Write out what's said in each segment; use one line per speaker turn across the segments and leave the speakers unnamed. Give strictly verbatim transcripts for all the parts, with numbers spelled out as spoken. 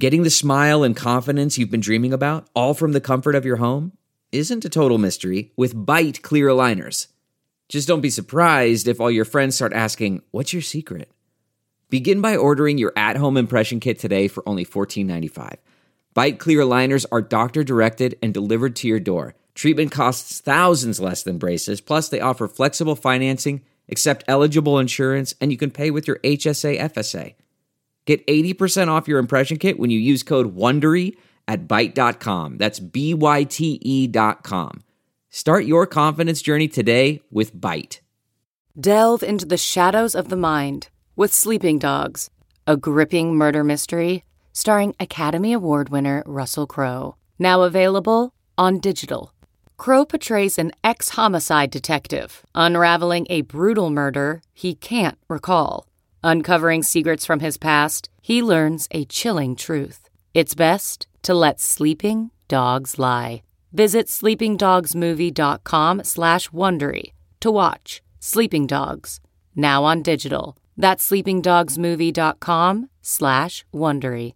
Getting the smile and confidence you've been dreaming about, all from the comfort of your home, isn't a total mystery with Byte clear aligners. Just don't be surprised if all your friends start asking, "What's your secret?" Begin by ordering your at-home impression kit today for only fourteen ninety-five. Byte clear aligners are doctor-directed and delivered to your door. Treatment costs thousands less than braces, plus they offer flexible financing, accept eligible insurance, and you can pay with your H S A F S A. Get eighty percent off your impression kit when you use code WONDERY at byte dot com. That's B Y T E dot com. Start your confidence journey today with Byte.
Delve into the shadows of the mind with Sleeping Dogs, a gripping murder mystery starring Academy Award winner Russell Crowe. Now available on digital. Crowe portrays an ex-homicide detective unraveling a brutal murder he can't recall. Uncovering secrets from his past, he learns a chilling truth. It's best to let sleeping dogs lie. Visit sleepingdogsmovie.com slash Wondery to watch Sleeping Dogs, now on digital. That's sleepingdogsmovie.com slash Wondery.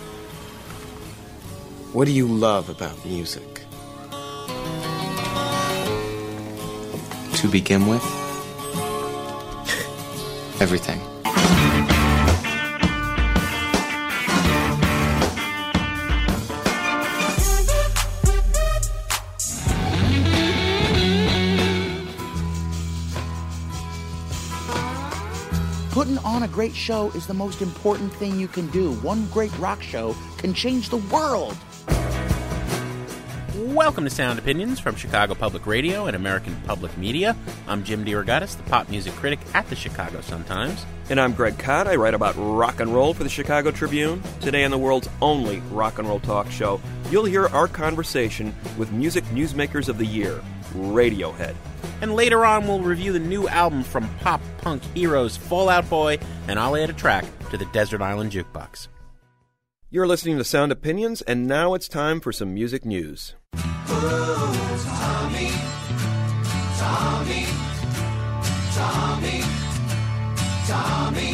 What do you love about music? To begin with, everything.
Putting on a great show is the most important thing you can do. One great rock show can change the world.
Welcome to Sound Opinions from Chicago Public Radio and American Public Media. I'm Jim DeRogatis, the pop music critic at the Chicago Sun-Times.
And I'm Greg Kot. I write about rock and roll for the Chicago Tribune. Today on the world's only rock and roll talk show, you'll hear our conversation with music newsmakers of the year, Radiohead.
And later on, we'll review the new album from pop-punk heroes Fall Out Boy, and I'll add a track to the Desert Island Jukebox.
You're listening to Sound Opinions, and now it's time for some music news.
Ooh, Tommy, Tommy, Tommy, Tommy,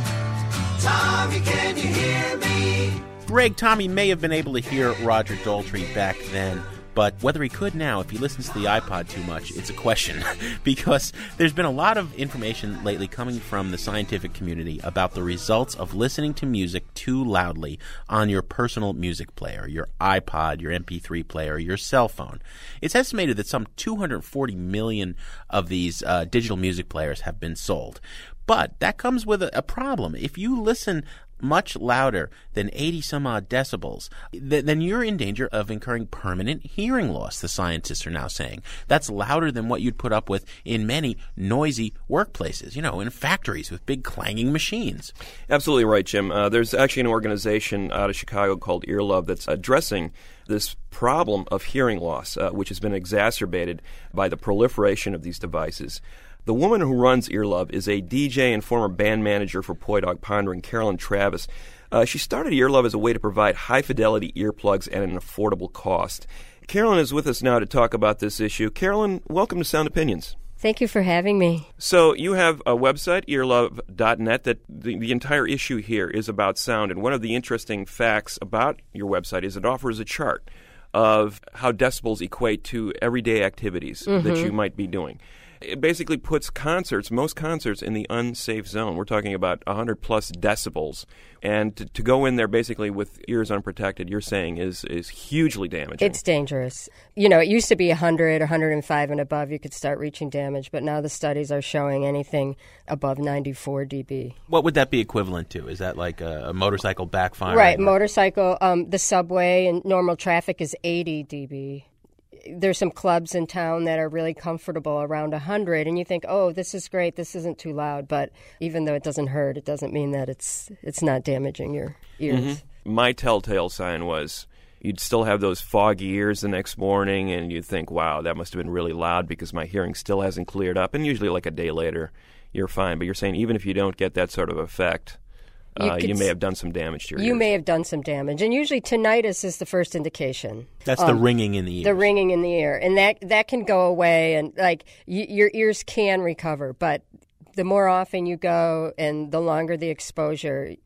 Tommy, can you hear me?
Greg, Tommy may have been able to hear Roger Daltrey back then, but whether he could now, if he listens to the iPod too much, it's a question. Because there's been a lot of information lately coming from the scientific community about the results of listening to music too loudly on your personal music player, your iPod, your M P three player, your cell phone. It's estimated that some two hundred forty million of these uh, digital music players have been sold. But that comes with a, a problem. If you listen much louder than eighty some odd decibels, th- then you're in danger of incurring permanent hearing loss, the scientists are now saying. That's louder than what you'd put up with in many noisy workplaces, you know, in factories with big clanging machines.
Absolutely right, Jim. Uh, there's actually an organization out of Chicago called Earlove that's addressing this problem of hearing loss, uh, which has been exacerbated by the proliferation of these devices. The woman who runs Earlove is a D J and former band manager for Poi Dog Pondering, Carolyn Travis. Uh, she started Earlove as a way to provide high-fidelity earplugs at an affordable cost. Carolyn is with us now to talk about this issue. Carolyn, welcome to Sound Opinions.
Thank you for having me.
So you have a website, earlove dot net, that the, the entire issue here is about sound. And one of the interesting facts about your website is it offers a chart of how decibels equate to everyday activities mm-hmm. that you might be doing. It basically puts concerts, most concerts, in the unsafe zone. We're talking about one hundred plus decibels. And to, to go in there basically with ears unprotected, you're saying, is, is hugely damaging.
It's dangerous. You know, it used to be one hundred, one hundred five and above, you could start reaching damage. But now the studies are showing anything above ninety-four decibels.
What would that be equivalent to? Is that like a, a motorcycle backfiring?
Right,
or?
motorcycle, um, the subway and normal traffic is eighty decibels. There's some clubs in town that are really comfortable around one hundred, and you think, oh, this is great, this isn't too loud. But even though it doesn't hurt, it doesn't mean that it's it's not damaging your ears.
Mm-hmm. My telltale sign was you'd still have those foggy ears the next morning, and you'd think, wow, that must have been really loud because my hearing still hasn't cleared up. And usually like a day later, you're fine. But you're saying even if you don't get that sort of effect, You, uh, you may have done some damage to your
You
ears.
may have done some damage. And usually tinnitus is the first indication.
That's
um,
the ringing in the ears.
The ringing in the ear. And that, that can go away, and like y- your ears can recover. But the more often you go and the longer the exposure,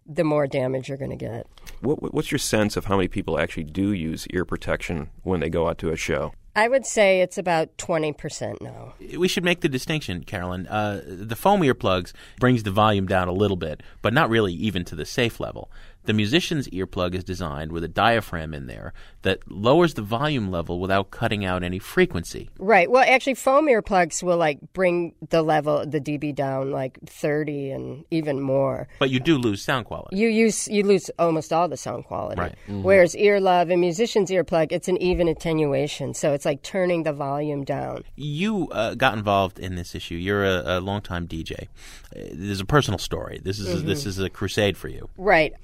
the more damage you're going to get.
What, what's your sense of how many people actually do use ear protection when they go out to a show?
I would say it's about twenty percent now.
We should make the distinction, Carolyn. Uh, the foam earplugs brings the volume down a little bit, but not really even to the safe level. The musician's earplug is designed with a diaphragm in there that lowers the volume level without cutting out any frequency.
Right. Well, actually, foam earplugs will like bring the level, the dB down like thirty and even more.
But you do lose sound quality.
You use you lose almost all the sound quality.
Right. Mm-hmm.
Whereas earlove and musician's earplug, it's an even attenuation, so it's like turning the volume down.
You uh, got involved in this issue. You're a, a longtime D J. Uh, there's a personal story. This is
Mm-hmm.
a, this is a crusade for you.
Right.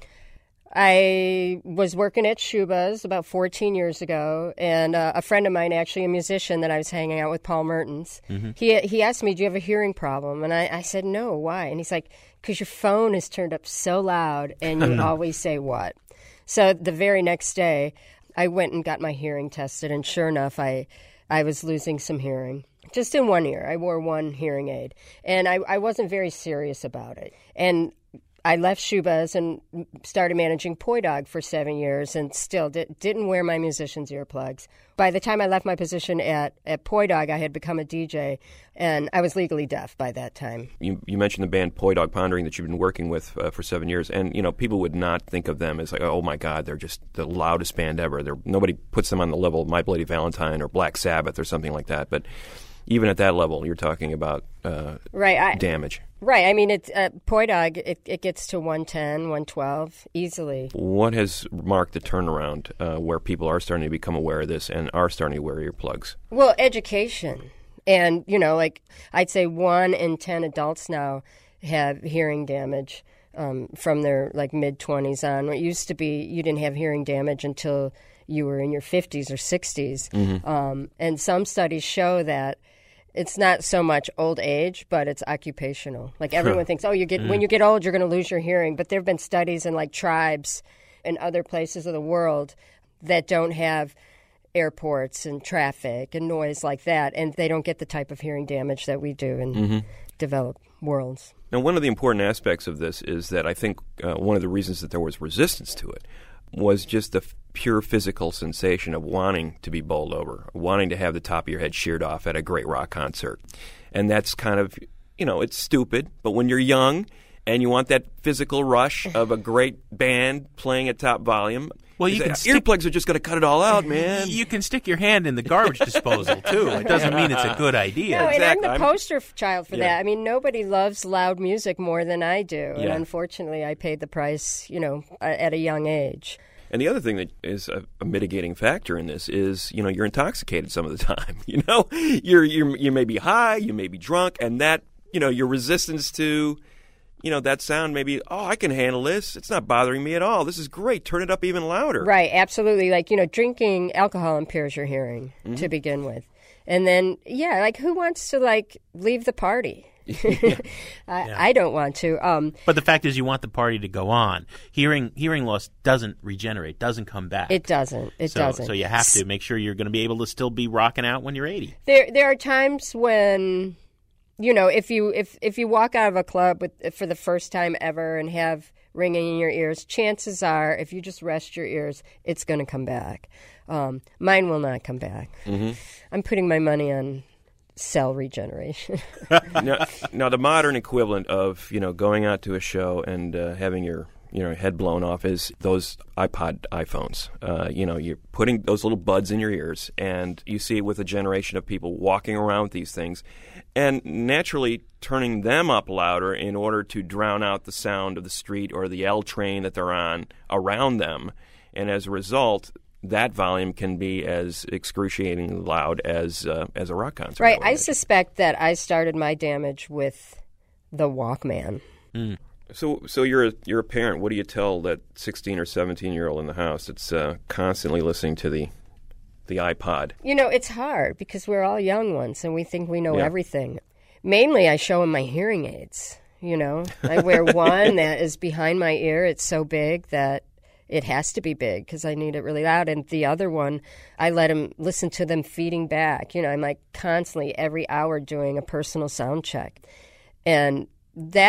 I was working at Shuba's about fourteen years ago, and uh, a friend of mine, actually a musician that I was hanging out with, Paul Mertens,
Mm-hmm.
he he asked me, do you have a hearing problem? And I, I said, no, why? And he's like, because your phone is turned up so loud, and you always say what? So the very next day, I went and got my hearing tested, and sure enough, I, I was losing some hearing. Just in one ear. I wore one hearing aid, and I, I wasn't very serious about it. And I left Shuba's and started managing Poi Dog for seven years and still did, didn't wear my musician's earplugs. By the time I left my position at, at Poi Dog, I had become a D J, and I was legally deaf by that time.
You, you mentioned the band Poi Dog Pondering that you've been working with uh, for seven years, and you know people would not think of them as like, oh my God, they're just the loudest band ever. They're, nobody puts them on the level of My Bloody Valentine or Black Sabbath or something like that. But even at that level, you're talking about uh,
right, I,
damage.
Right. I mean, it's uh, Poi Dog, it, it gets to one ten, one twelve easily.
What has marked the turnaround uh, where people are starting to become aware of this and are starting to wear earplugs?
Well, education. And, you know, like I'd say one in ten adults now have hearing damage um, from their like mid-twenties on. It used to be you didn't have hearing damage until you were in your fifties or sixties. Mm-hmm. Um, and some studies show that it's not so much old age, but it's occupational. Like everyone thinks, oh, you get mm. when you get old, you're going to lose your hearing. But there have been studies in like tribes and other places of the world that don't have airports and traffic and noise like that, and they don't get the type of hearing damage that we do in mm-hmm. developed worlds.
Now, one of the important aspects of this is that I think uh, one of the reasons that there was resistance to it was just the f- pure physical sensation of wanting to be bowled over, wanting to have the top of your head sheared off at a great rock concert. And that's kind of, you know, it's stupid, but when you're young and you want that physical rush of a great band playing at top volume,
well, you
can
stick,
earplugs are just going to cut it all out, man.
You can stick your hand in the garbage disposal, too. It doesn't mean it's a good idea.
No,
exactly.
and I'm the poster I'm, child for
yeah.
that. I mean, nobody loves loud music more than I do.
Yeah.
And unfortunately, I paid the price, you know, at a young age.
And the other thing that is a, a mitigating factor in this is, you know, you're intoxicated some of the time. You know, you're, you're you may be high, you may be drunk, and that, you know, your resistance to, you know, that sound may be, oh, I can handle this. It's not bothering me at all. This is great. Turn it up even louder.
Right, absolutely. Like, you know, drinking alcohol impairs your hearing mm-hmm. to begin with. And then, yeah, like, who wants to, like, leave the party?
yeah.
I,
yeah.
I don't want to. Um,
but the fact is you want the party to go on. Hearing hearing loss doesn't regenerate, doesn't come back.
It doesn't. It
so,
doesn't.
So you have to make sure you're going to be able to still be rocking out when you're eighty.
There there are times when, you know, if you if, if you walk out of a club with for the first time ever and have ringing in your ears, chances are if you just rest your ears, it's going to come back. Um, mine will not come back. Mm-hmm. I'm putting my money on cell regeneration.
now, now, the modern equivalent of, you know, going out to a show and uh, having your, you know, head blown off is those iPod iPhones. Uh, you know, you're putting those little buds in your ears, and you see it with a generation of people walking around with these things and naturally turning them up louder in order to drown out the sound of the street or the L train that they're on around them. And as a result, that volume can be as excruciatingly loud as uh, as a rock concert.
Right. I suspect that I started my damage with the Walkman.
Mm. So, so you're a, you're a parent. What do you tell that sixteen or seventeen year old in the house that's uh, constantly listening to the the iPod?
You know, it's hard because we're all young ones and we think we know
yeah.
everything. Mainly, I show them my hearing aids. You know, I wear one that is behind my ear. It's so big that it has to be big because I need it really loud. And the other one, I let them listen to them feeding back. You know, I'm like constantly every hour doing a personal sound check. And that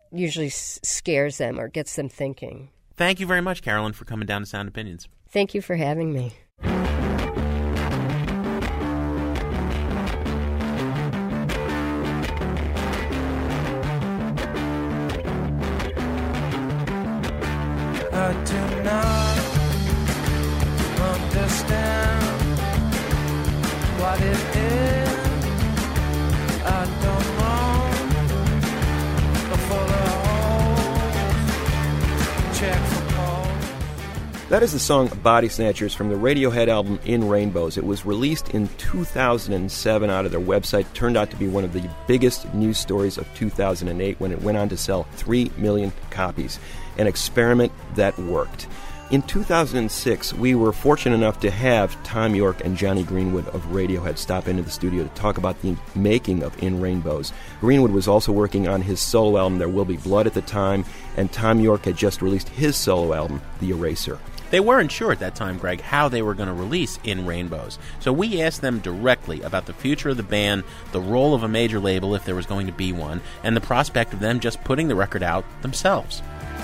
usually s- scares them or gets them thinking.
Thank you very much, Carolyn, for coming down to Sound Opinions.
Thank you for having me.
I do not understand what it is. I don't know for the holes. Check for calls.
That is the song Body Snatchers from the Radiohead album In Rainbows. It was released in two thousand seven out of their website. Turned out to be one of the biggest news stories of two thousand eight when it went on to sell three million copies. An experiment that worked. In two thousand six, we were fortunate enough to have Thom Yorke and Jonny Greenwood of Radiohead stop into the studio to talk about the making of In Rainbows. Greenwood was also working on his solo album, There Will Be Blood, at the time, and Thom Yorke had just released his solo album, The Eraser.
They weren't sure at that time, Greg, how they were going to release In Rainbows. So we asked them directly about the future of the band, the role of a major label if there was going to be one, and the prospect of them just putting the record out themselves.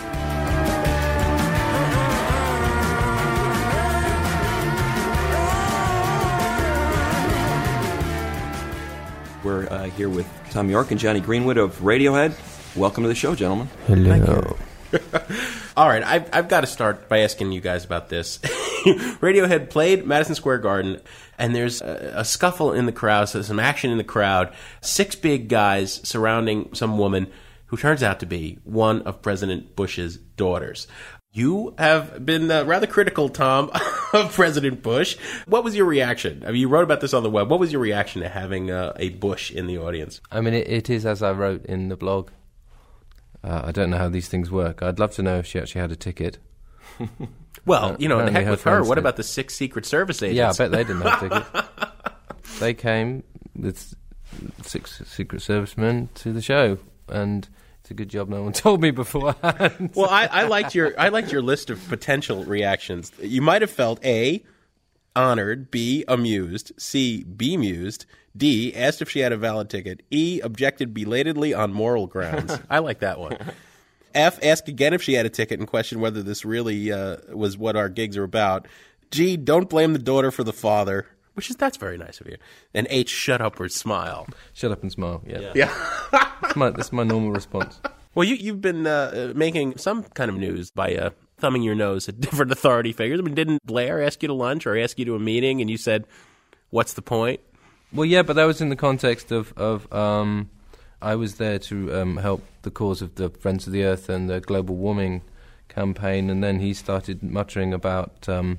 We're uh, here with Thom Yorke and Jonny Greenwood of Radiohead. Welcome to the show, gentlemen.
Hello.
All right, I've, I've got to start by asking you guys about this. Radiohead played Madison Square Garden, and there's a, a scuffle in the crowd, so there's some action in the crowd. Six big guys surrounding some woman who turns out to be one of President Bush's daughters. You have been uh, rather critical, Tom, of President Bush. What was your reaction? I mean, you wrote about this on the web. What was your reaction to having uh, a Bush in the audience?
I mean, it, it is as I wrote in the blog. Uh, I don't know how these things work. I'd love to know if she actually had a ticket.
Well,
uh,
you know, the heck
her
with her. What
did.
about the six Secret Service agents?
Yeah, I bet they didn't have tickets. They came with six Secret Servicemen to the show, and it's a good job no one told me beforehand.
Well, I, I liked your I liked your list of potential reactions. You might have felt A, honored, B, amused, C, bemused, D, asked if she had a valid ticket, E, objected belatedly on moral grounds. I like that one. F, asked again if she had a ticket and questioned whether this really uh, was what our gigs are about. G, don't blame the daughter for the father, which is, that's very nice of you. And H, shut up or smile.
Shut up and smile, yeah.
Yeah. yeah.
that's, my, that's my normal response.
Well, you, you've been uh, making some kind of news by uh, thumbing your nose at different authority figures. I mean, didn't Blair ask you to lunch or ask you to a meeting and you said, what's the point?
Well, yeah, but that was in the context of, of um, I was there to um, help the cause of the Friends of the Earth and the global warming campaign, and then he started muttering about... Um,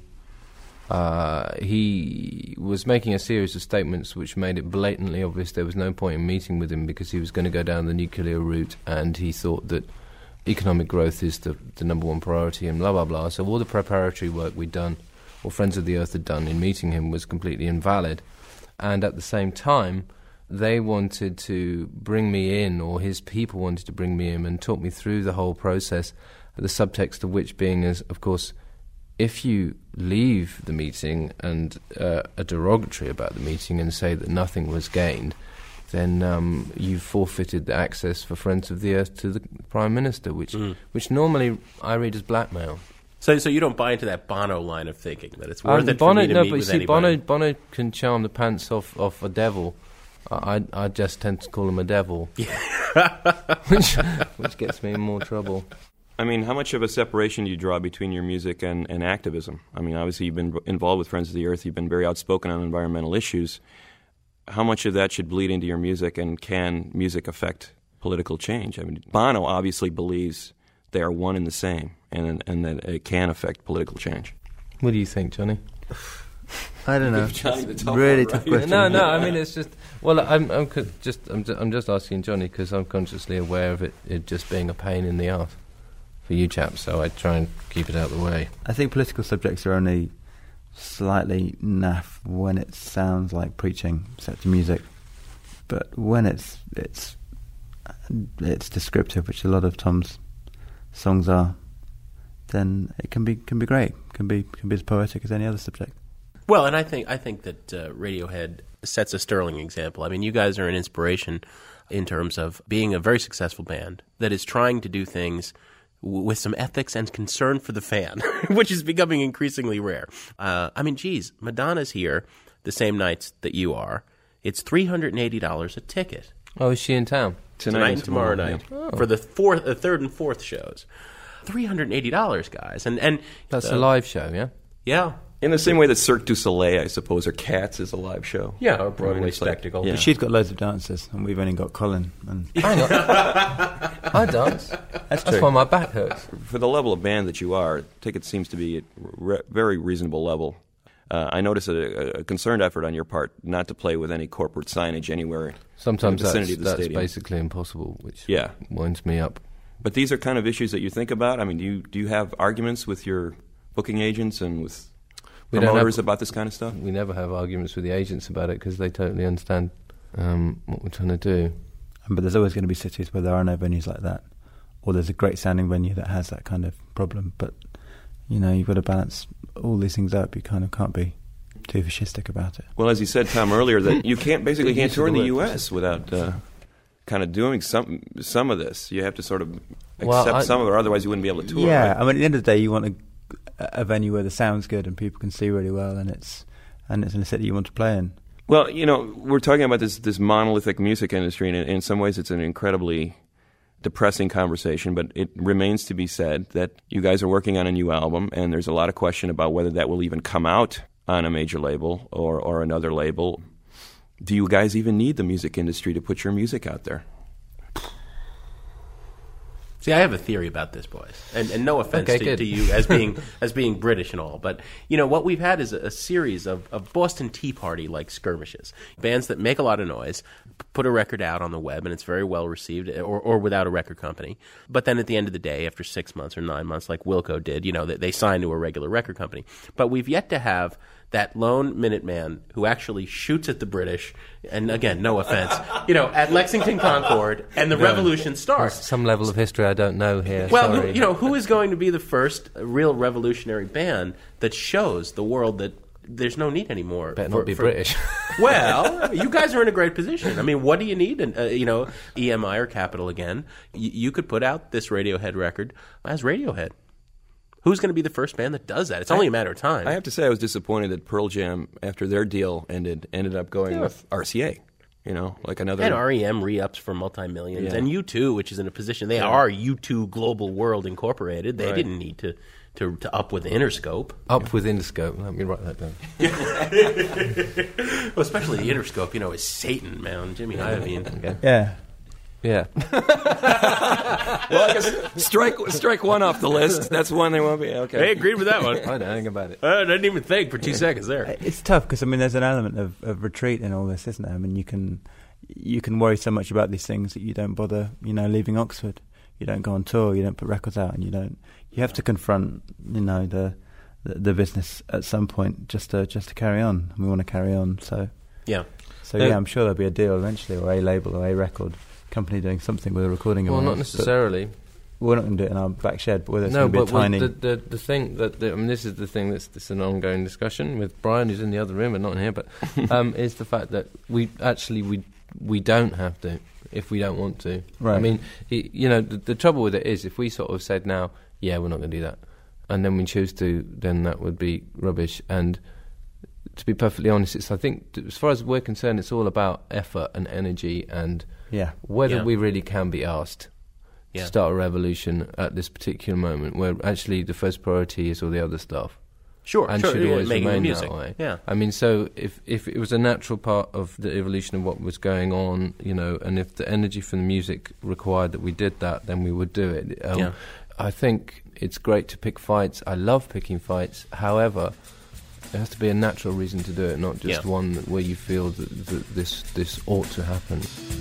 uh, he was making a series of statements which made it blatantly obvious there was no point in meeting with him because he was going to go down the nuclear route, and he thought that economic growth is the, the number one priority, and blah, blah, blah. So all the preparatory work we'd done, or Friends of the Earth had done in meeting him, was completely invalid. And at the same time, they wanted to bring me in, or his people wanted to bring me in and talk me through the whole process, the subtext of which being is, of course, if you leave the meeting and uh, are derogatory about the meeting and say that nothing was gained, then um, you've forfeited the access for Friends of the Earth to the Prime Minister, which mm. which normally I read as blackmail.
So, so you don't buy into that Bono line of thinking that it's worth
um,
it
Bono,
for me to
no,
meet
but
with
see,
anybody.
Bono, Bono can charm the pants off, off a devil. I, I just tend to call him a devil, which which gets me in more trouble.
I mean, how much of a separation do you draw between your music and, and activism? I mean, obviously you've been involved with Friends of the Earth, you've been very outspoken on environmental issues. How much of that should bleed into your music, and can music affect political change? I mean, Bono obviously believes they are one and the same, and and that it can affect political change.
What do you think, Johnny?
I don't know.
It's
really tough question.
No, no. I mean, it's just. Well, I'm, I'm co- just, I'm, I'm just asking Johnny because I'm consciously aware of it, it just being a pain in the arse for you chaps. So I try and keep it out of the way.
I think political subjects are only slightly naff when it sounds like preaching set to music, but when it's it's it's descriptive, which a lot of Tom's songs are, then it can be can be great. Can be can be as poetic as any other subject.
Well, and I think I think that uh, Radiohead sets a sterling example. I mean, you guys are an inspiration in terms of being a very successful band that is trying to do things w- with some ethics and concern for the fan, which is becoming increasingly rare. Uh, I mean, geez, Madonna's here the same nights that you are. It's three hundred eighty dollars a ticket.
Oh, is she in town?
Tonight, Tonight and tomorrow, tomorrow night. Yeah. Oh. For the fourth, the third and fourth shows. three hundred eighty dollars, guys. And, and
That's
uh,
a live show, yeah?
Yeah.
In the same way that Cirque du Soleil, I suppose, or Cats is a live show.
Yeah, or Broadway
I mean,
spectacle.
Like, yeah.
But she's got loads of dancers, and we've only got Colin. And
Hang on. I dance.
That's,
That's
true.
why my back hurts.
For the level of band that you are, ticket seems to be at a re- very reasonable level. Uh, I notice a, a concerned effort on your part not to play with any corporate signage anywhere
Sometimes
in the vicinity
that's,
of the
that's
stadium.
basically impossible, which
yeah.
winds me up.
But these are kind of issues that you think about? I mean, do you, do you have arguments with your booking agents and with
We don't
promoters
have-
about this kind of stuff?
We never have arguments with the agents about it because they totally understand um, what we're trying to do.
But there's always going to be cities where there are no venues like that, or there's a great sounding venue that has that kind of problem. But, you know, you've got to balance all these things up. You kind of can't be too fascistic about it.
Well, as you said, Tom, earlier, that you can't basically
Good
can't
use
tour
of
in
the
the
word
U S without uh, kind of doing some some of this. You have to sort of accept
Well, I-
some of it, or otherwise you wouldn't be able to tour.
Yeah,
right?
I mean, at the end of the day, you want a, a venue where the sound's good and people can see really well, and it's and it's in a city you want to play in.
Well, you know, we're talking about this this monolithic music industry, and in, in some ways it's an incredibly depressing conversation, but it remains to be said that you guys are working on a new album, and there's a lot of question about whether that will even come out on a major label or, or another label. Do you guys even need the music industry to put your music out there?
See, I have a theory about this, boys, and, and no offense
Okay,
to,
good.
to you as being as being British and all, but you know what we've had is a, a series of, of Boston Tea Party like skirmishes, bands that make a lot of noise, p- put a record out on the web, and it's very well received, or, or without a record company. But then at the end of the day, after six months or nine months, like Wilco did, you know, they, they signed to a regular record company. But we've yet to have that lone Minuteman who actually shoots at the British, and again, no offense, you know, at Lexington Concord, and the revolution starts.
Some level of history I don't know here.
Well,
sorry.
who, you know, who is going to be the first real revolutionary band that shows the world that there's no need anymore?
Better
for-
not be
for-
British.
Well, you guys are in a great position. I mean, what do you need? And uh, you know, E M I or Capitol again. Y- you could put out this Radiohead record as Radiohead. Who's going to be the first band that does that? It's only a matter of time.
I have to say I was disappointed that Pearl Jam, after their deal ended, ended up going
Yeah.
with R C A. You know, like another...
And R E M re-ups for multi-millions.
Yeah.
And U two, which is in a position, they
Yeah.
are U two Global World Incorporated. They
Right.
didn't need to, to, to up with Interscope.
Up with Interscope. Let me write that down.
Well, especially the Interscope, you know, is Satan, man. Jimmy Iovine.
Okay.
Yeah.
Yeah.
Well, I guess strike, strike one off the list. That's one they won't be. Okay.
They agreed with that one.
I don't think about it.
I didn't even think for two seconds there.
It's tough because I mean, there's an element of, of retreat in all this, isn't there? I mean, you can you can worry so much about these things that you don't bother, you know, leaving Oxford. You don't go on tour. You don't put records out, and you don't. You have to confront, you know, the the, the business at some point just to just to carry on. And we want to carry on, so
Yeah.
so
Uh,
yeah, I'm sure there'll be a deal eventually, or a label, or a record company doing something with a recording. of
Well, not
ours, but
necessarily.
We're not going to do it in our back shed, but whether it's
No,
going to be
but
a
well,
tiny.
the, the the thing that the, I mean, this is the thing that's this is an ongoing discussion with Brian, who's in the other room and not in here, but um, is the fact that we actually we we don't have to if we don't want to.
Right.
I mean, y- you know, the, the trouble with it is if we sort of said now, yeah, we're not going to do that, and then we choose to, then that would be rubbish. And to be perfectly honest, it's I think t- as far as we're concerned, it's all about effort and energy and
yeah.
whether
Yeah.
we really can be asked
Yeah.
to start a revolution at this particular moment, where actually the first priority is all the other stuff.
Sure,
and
sure.
should
yeah,
always
making the
remain
music.
that way.
Yeah.
I mean, so if if it was a natural part of the evolution of what was going on, you know, and if the energy from the music required that we did that, then we would do it. Um,
Yeah.
I think it's great to pick fights. I love picking fights. However, there has to be a natural reason to do it, not just
Yeah.
one where you feel that, that this this ought to happen.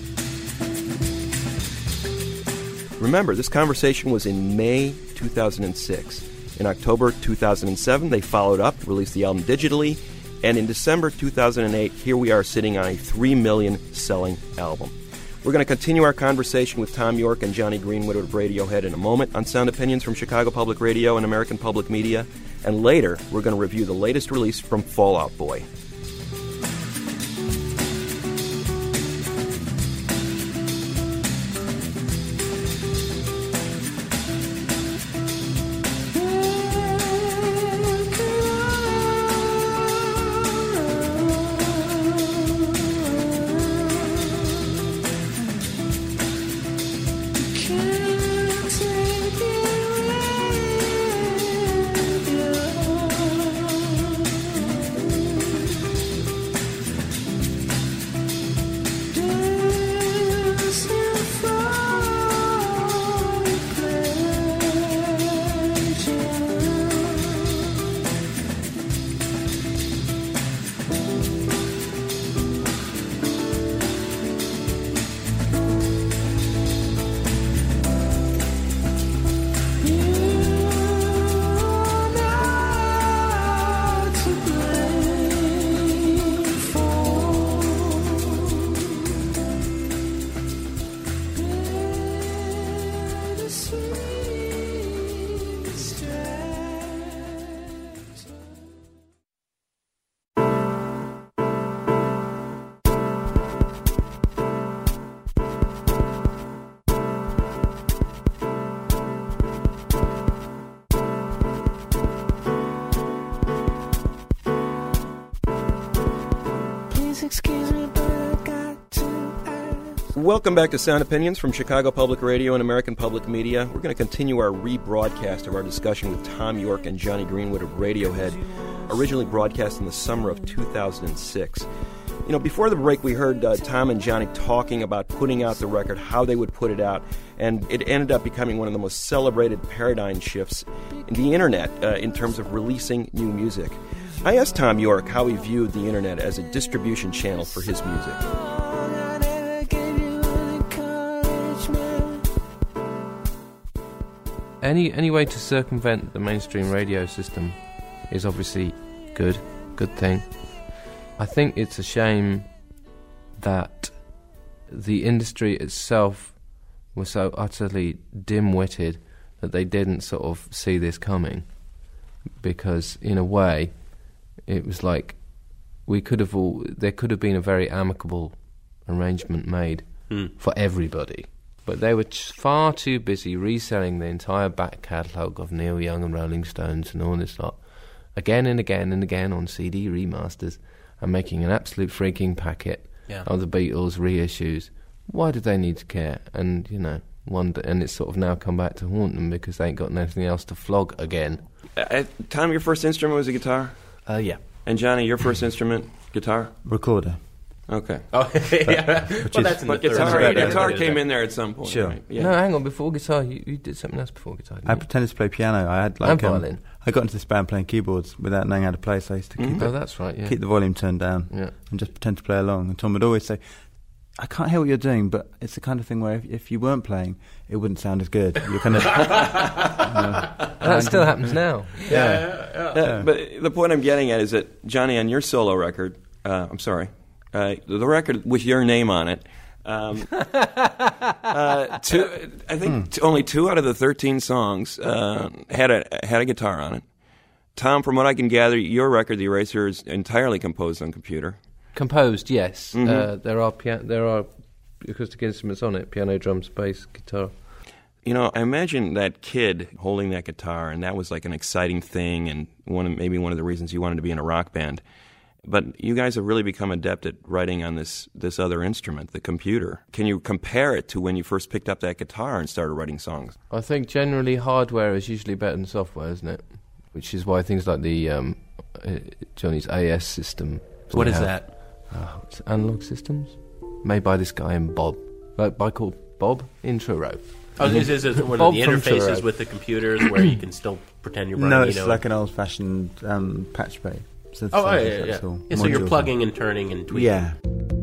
Remember, this conversation was in May two thousand six. In October two thousand seven, they followed up, released the album digitally, and in December two thousand eight, here we are sitting on a three million selling album. We're going to continue our conversation with Tom York and Johnny Greenwood of Radiohead in a moment on Sound Opinions from Chicago Public Radio and American Public Media, and later we're going to review the latest release from Fall Out Boy.
Excuse me, but I got to ask.
Welcome back to Sound Opinions from Chicago Public Radio and American Public Media. We're going to continue our rebroadcast of our discussion with Thom Yorke and Jonny Greenwood of Radiohead, originally broadcast in the summer of two thousand six. You know, before the break, we heard uh, Thom and Jonny talking about putting out the record, how they would put it out, and it ended up becoming one of the most celebrated paradigm shifts in the Internet uh, in terms of releasing new music. I asked Thom Yorke how he viewed the Internet as a distribution channel for his music.
Any any way to circumvent the mainstream radio system is obviously good, good thing. I think it's a shame that the industry itself was so utterly dim-witted that they didn't sort of see this coming, because in a way it was like we could have all there could have been a very amicable arrangement made mm. for everybody, but they were ch- far too busy reselling the entire back catalogue of Neil Young and Rolling Stones and all this lot again and again and again on C D remasters, and making an absolute freaking packet yeah. of the Beatles reissues. Why did they need to care? And, you know, wonder, and it's sort of now come back to haunt them because they ain't got anything else to flog again.
Uh, Thom, your first instrument was a guitar?
Uh, yeah.
And Jonny, your first instrument, guitar?
Recorder.
Okay.
Oh, yeah.
Which
well,
is,
that's in
but
the
guitar,
third grade.
guitar came in there at some point.
Sure.
Right? Yeah.
No, hang on. Before guitar, you, you did something else before guitar. Didn't
I
you?
pretended to play piano. I had like
and violin.
Um, I got into this band playing keyboards without knowing how to play, so I used to keep
Mm-hmm.
it,
oh, that's right. Yeah.
keep the volume turned down
yeah.
and just pretend to play along. And Tom would always say, "I can't hear what you're doing, but it's the kind of thing where if, if you weren't playing, it wouldn't sound as good." You're kind of. you know,
that still happens now.
Yeah. Yeah, yeah, yeah. Yeah. But the point I'm getting at is that, Jonny, on your solo record, uh, I'm sorry, uh, the record with your name on it. Um, uh, two, I think t- only two out of the thirteen songs uh, had a had a guitar on it. Thom, from what I can gather, your record, The Eraser, is entirely composed on computer.
Composed, yes.
Mm-hmm.
Uh, there are pia- there are acoustic instruments on it: piano, drums, bass, guitar.
You know, I imagine that kid holding that guitar, and that was like an exciting thing, and one of, maybe one of the reasons you wanted to be in a rock band. But you guys have really become adept at writing on this this other instrument, the computer. Can you compare it to when you first picked up that guitar and started writing songs?
I think generally hardware is usually better than software, isn't it? Which is why things like the um, uh, Johnny's A S system.
What is
have,
that?
Uh, it's Analog Systems, made by this guy in Bob, like by called Bob in Truro.
Oh, is, is it one
Bob
of the
from
interfaces
Truro.
with the computers where you can still pretend you're running?
No, it's
you know,
like an old-fashioned um, patch bay. So
oh, oh, yeah, yeah, yeah. yeah so you're plugging and turning and tweaking.
Yeah.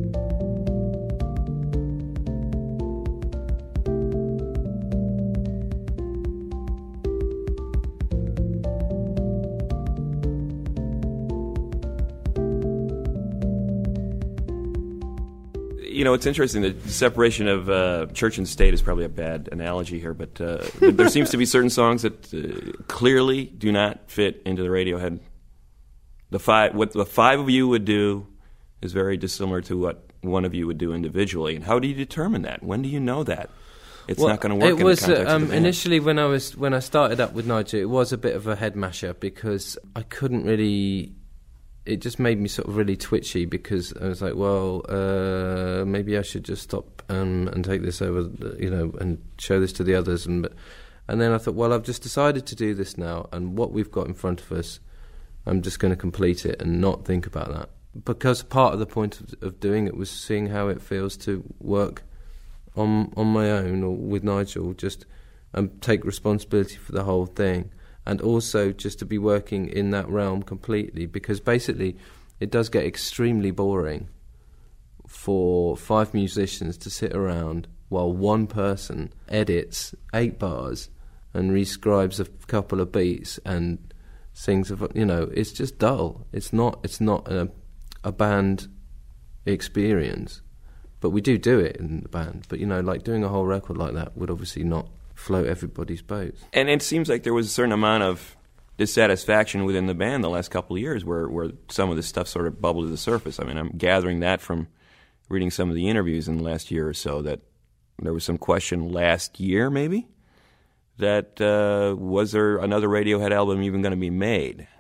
You know, it's interesting. The separation of uh, church and state is probably a bad analogy here, but uh, there seems to be certain songs that uh, clearly do not fit into the Radiohead. The five, what the five of you would do is very dissimilar to what one of you would do individually. And how do you determine that? When do you know that it's
well,
not going to work?
It
in
was
the context
uh, um,
of the band?
Initially when I was when I started up with Nigel, it was a bit of a head masher because I couldn't really. It just made me sort of really twitchy because I was like, well, uh, maybe I should just stop um, and take this over, you know, and show this to the others. And and then I thought, well, I've just decided to do this now, and what we've got in front of us, I'm just going to complete it and not think about that. Because part of the point of, of doing it was seeing how it feels to work on on my own or with Nigel, just and take responsibility for the whole thing. And also just to be working in that realm completely, because basically it does get extremely boring for five musicians to sit around while one person edits eight bars and rescribes a couple of beats and sings, of, you know, it's just dull. It's not. It's not a, a band experience, but we do do it in the band. But you know, like doing a whole record like that would obviously not float everybody's boats.
And it seems like there was a certain amount of dissatisfaction within the band the last couple of years where, where some of this stuff sort of bubbled to the surface. I mean, I'm gathering that from reading some of the interviews in the last year or so, that there was some question last year, maybe, that uh, was there another Radiohead album even going to be made?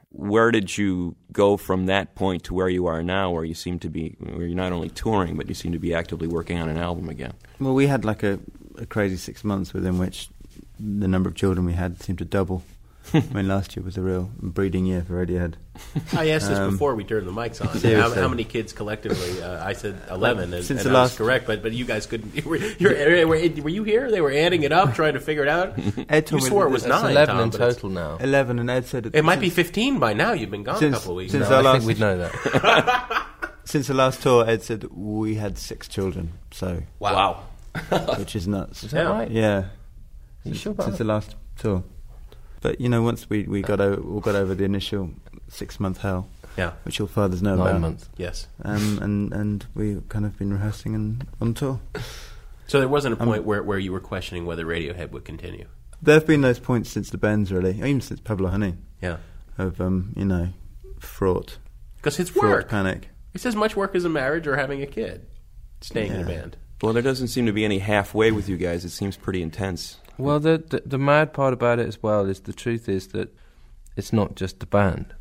where did you go from that point to where you are now, where you seem to be, where you're not only touring, but you seem to be actively working on an album again?
Well, we had like a, a crazy six months within which the number of children we had seemed to double. I mean, last year was a real breeding year for Radiohead.
I asked this
um,
before we turned the mics on. How, how many kids collectively? Uh, I said eleven, and,
Since
and
the
I
last
was correct, but but you guys couldn't. Were, you're, were, were you here? They were adding it up, trying to figure it out.
Ed
you swore it was nine.
eleven
Tom,
in total now.
Eleven, and Ed said it,
it might be fifteen by now. You've been gone
since,
a couple of weeks.
Since
no,
our
I
last,
think we'd know that.
Since the last tour, Ed said we had six children. So
wow,
which is nuts.
Is that
yeah.
right?
Yeah.
Are you
since,
sure about
since
that?
the last tour. But you know, once we, we got over, all got over the initial six month hell,
yeah,
which your fathers know
Nine
about.
months.
Yes.
Um, and and we've kind of been rehearsing and on tour.
So there wasn't a
Um,
point where, where you were questioning whether Radiohead would continue.
There have been those points since the Bends, really, even since Pablo Honey.
Yeah.
Of um, you know, fraught.
Because it's
fraught
work.
Panic.
It's as much work as a marriage or having a kid. Staying in a band.
Well, there doesn't seem to be any halfway with you guys. It seems pretty intense.
Well, the, the the mad part about it as well is the truth is that it's not just the band.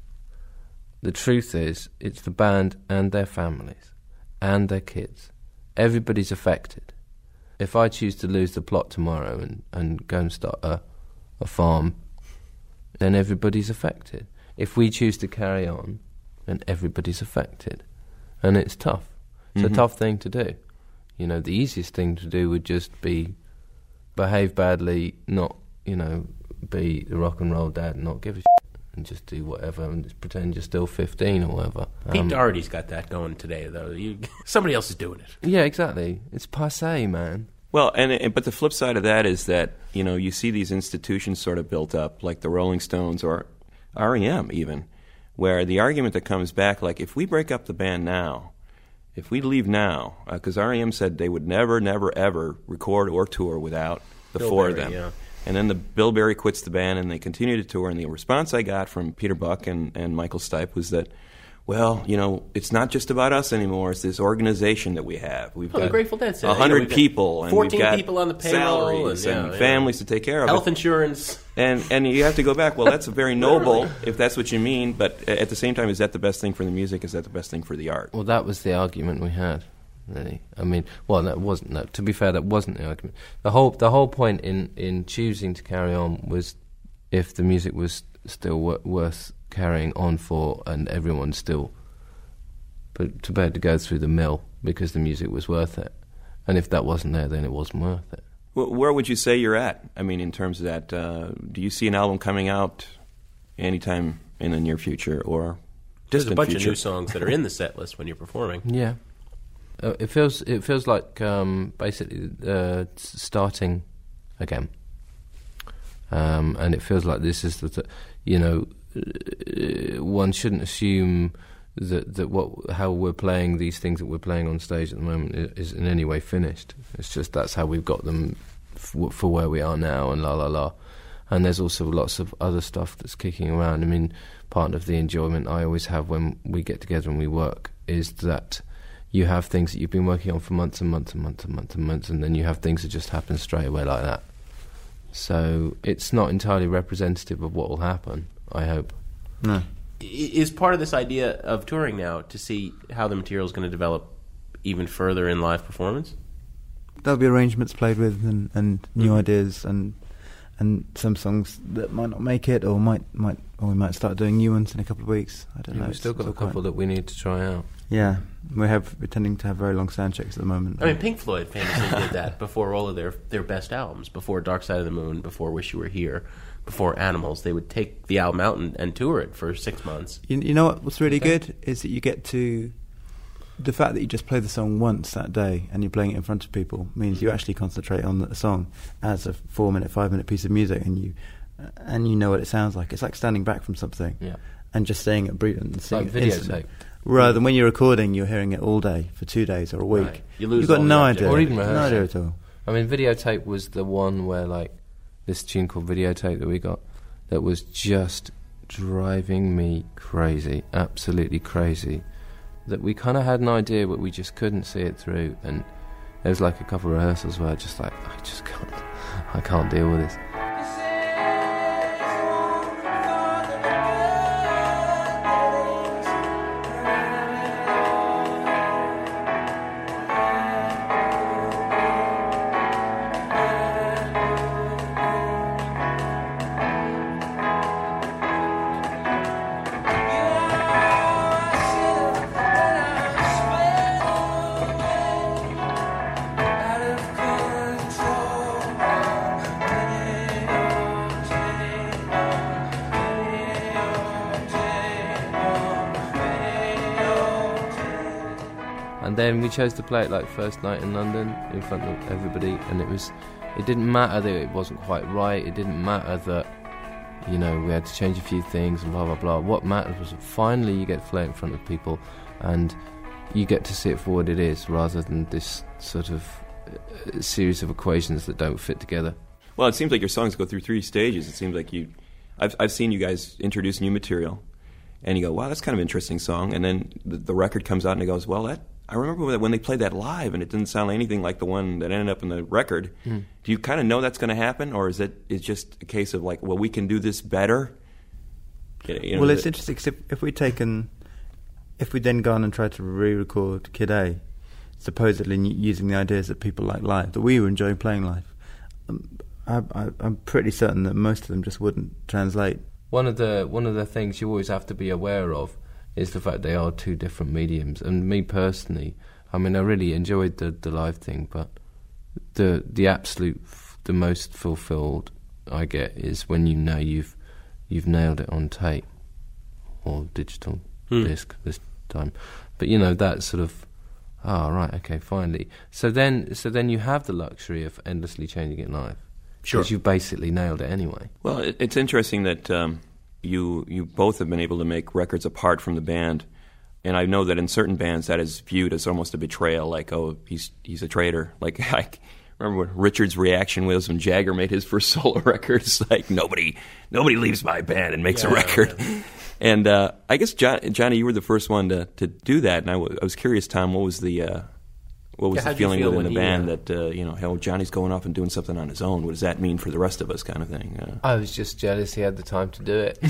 The truth is it's the band and their families and their kids. Everybody's affected. If I choose to lose the plot tomorrow and, and go and start a, a farm, then everybody's affected. If we choose to carry on, then everybody's affected. And it's tough. It's
Mm-hmm.
a tough thing to do. You know, the easiest thing to do would just be behave badly, not, you know, be the rock and roll dad and not give a shit and just do whatever and just pretend you're still fifteen or whatever.
Pete
Um,
Doherty's got that going today, though. You, somebody else is doing it.
Yeah, exactly. It's passé, man.
Well, and, and but the flip side of that is that, you know, you see these institutions sort of built up, like the Rolling Stones or R E M even, where the argument that comes back, like, if we break up the band now, if we leave now, because uh, R E M said they would never, never, ever record or tour without the
Bill
four
Berry,
of them.
yeah.
And then the Bill Berry quits the band, and they continue to tour. And the response I got from Peter Buck and, and Michael Stipe was that, well, you know, it's not just about us anymore. It's this organization that we have. We've
Well, the
got
Grateful Dead said,
a
you know,
hundred
we've got
people, and
fourteen
we've got
people on the payroll,
salaries
and,
and,
yeah, yeah.
families to take care of.
Health
it.
insurance.
And and you have to go back. Well, that's very noble if that's what you mean. But at the same time, is that the best thing for the music? Is that the best thing for the art?
Well, that was the argument we had, really. I mean, well, that wasn't. No, to be fair, that wasn't the argument. The whole the whole point in, in choosing to carry on was if the music was still wor- worth carrying on for, and everyone still prepared to go through the mill because the music was worth it. And if that wasn't there, then it wasn't worth it.
Well, where would you say you're at? I mean, in terms of that, uh, do you see an album coming out anytime in the near future or
There's
distant
a bunch
future?
of new songs that are in the set list when you're performing.
Yeah, uh, it feels it feels like um, basically uh, s- starting again, um, and it feels like this is the th- you know uh, one shouldn't assume that that what how we're playing these things that we're playing on stage at the moment is, is in any way finished. It's just that's how we've got them f- for where we are now, and la la la. And there's also lots of other stuff that's kicking around. I mean, part of the enjoyment I always have when we get together and we work is that you have things that you've been working on for months and months and months and months and months, and then you have things that just happen straight away like that. So it's not entirely representative of what will happen, I hope.
No.
I- Is part of this idea of touring now to see how the material is going to develop even further in live performance?
There'll be arrangements played with and, and new
Mm-hmm.
ideas and and some songs that might not make it or might might or we might start doing new ones in a couple of weeks. I don't
Yeah,
know.
we've
It's
still got a
all quite-
couple that we need to try out.
Yeah, we have. We're tending to have very long sound checks at the moment.
I mean, Pink Floyd famously did that before all of their, their best albums, before Dark Side of the Moon, before Wish You Were Here, before Animals. They would take the album out and, and tour it for six months.
You, you know what, what's really good is that you get to the fact that you just play the song once that day and you're playing it in front of people means you actually concentrate on the song as a four minute, five minute piece of music, and you and you know what it sounds like. It's like standing back from something
Yeah.
and just saying it briefly and seeing
Like
it instantly.
videotape.
Rather than when you're recording, you're hearing it all day for two days or a week.
Right. You lose
You've got
all
no
the
idea,
Or even
no
rehearsing.
idea at all.
I mean, Videotape was the one where, like, this tune called Videotape that we got that was just driving me crazy, absolutely crazy, that we kind of had an idea but we just couldn't see it through. And there was like a couple of rehearsals where I just like, I just can't, I can't deal with this. And then we chose to play it like first night in London in front of everybody, and it was, it didn't matter that it wasn't quite right, it didn't matter that, you know, we had to change a few things and blah blah blah. What mattered was that finally you get to play it in front of people and you get to see it for what it is, rather than this sort of uh, series of equations that don't fit together.
Well, it seems like your songs go through three stages. It seems like you, I've I've seen you guys introduce new material, and you go, wow, that's kind of an interesting song, and then the, the record comes out and it goes, well, that I remember when they played that live and it didn't sound anything like the one that ended up in the record. Mm. Do you kind of know that's going to happen, or is it it's just a case of like, well, we can do this better? You know,
well, it's interesting because if, if we'd taken, if we'd then gone and tried to re-record Kid A, supposedly using the ideas that people like live, that we were enjoying playing live, um, I, I, I'm pretty certain that most of them just wouldn't translate.
One of the one of the things you always have to be aware of is the fact they are two different mediums. And me personally, I mean, I really enjoyed the, the live thing, but the the absolute, f- the most fulfilled I get is when you know you've you've nailed it on tape or digital hmm. disc this time. But you know, that sort of, oh, right, okay, finally. So then, so then you have the luxury of endlessly changing it live.
Sure.
Because you've basically nailed it anyway.
Well, it, it's interesting that um, you you both have been able to make records apart from the band, and I know that in certain bands that is viewed as almost a betrayal, like, oh, he's he's a traitor. Like, I remember what Richard's reaction was when Jagger made his first solo record. It's like, nobody nobody leaves my band and makes yeah, a record. Yeah. And uh, I guess, John, Johnny, you were the first one to, to do that, and I, w- I was curious, Tom, what was the... Uh, What was
yeah,
the feeling
feel
within the
he,
band
uh,
that, uh, you know, hell, Johnny's going off and doing something on his own? What does that mean for the rest of us, kind of thing? Uh,
I was just jealous he had the time to do it.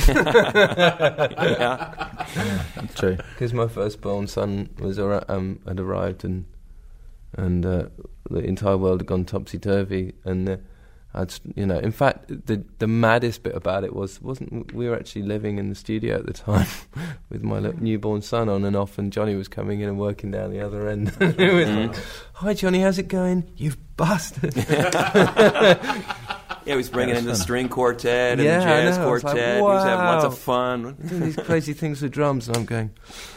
yeah.
yeah, that's true.
Because my firstborn son was ar- um, had arrived and and uh, the entire world had gone topsy-turvy. And, uh, I'd, you know, in fact, the the maddest bit about it was, wasn't we were actually living in the studio at the time with my little newborn son on and off, and Johnny was coming in and working down the other end. It was like, hi, Johnny, how's it going? You bastard.
Yeah, he was bringing in the string quartet and
yeah,
the jazz
I know.
quartet.
Like, wow.
He was having lots of fun.
Doing these crazy things with drums, and I'm going,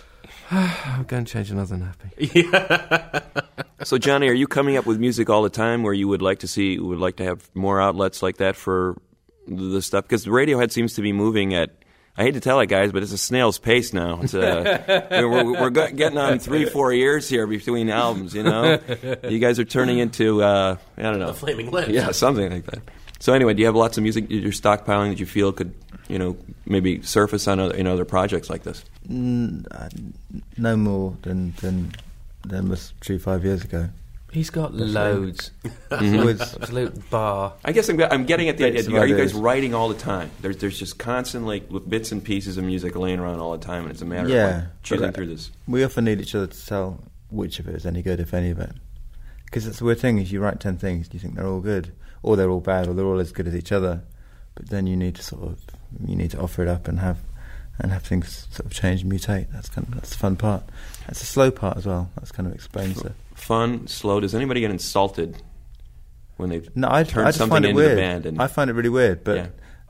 I'll go and change another nappy. Yeah.
So, Johnny, are you coming up with music all the time where you would like to see, would like to have more outlets like that for the stuff? Because Radiohead seems to be moving at, I hate to tell it, guys, but it's a snail's pace now. It's a, we're we're getting on three, four years here between albums, you know? You guys are turning into, uh, I don't know.
The Flaming Lips.
Yeah, something like that. So anyway, do you have lots of music you're stockpiling that you feel could, you know, maybe surface on other, you know, other projects like this?
Mm, uh, no more than, than, than was true five years ago.
He's got loads.
Mm-hmm.
Absolute bar.
I guess I'm, I'm getting at the
Bits
idea. Are you guys
ideas.
writing all the time? There's there's just constantly bits and pieces of music laying around all the time, and it's a matter
yeah,
of like choosing
but, uh,
through this.
We often need each other to tell which of it is any good, if any of it. Because it's the weird thing is you write ten things, you think they're all good, or they're all bad, or they're all as good as each other. But then you need to sort of you need to offer it up and have and have things sort of change and mutate. That's kind of that's the fun part. That's the slow part as well. That's kind of explains it.
Fun, slow. Does anybody get insulted when they've
no, I,
turned
I just
something
find it
into
weird.
the band? And
I find it really weird, but
yeah.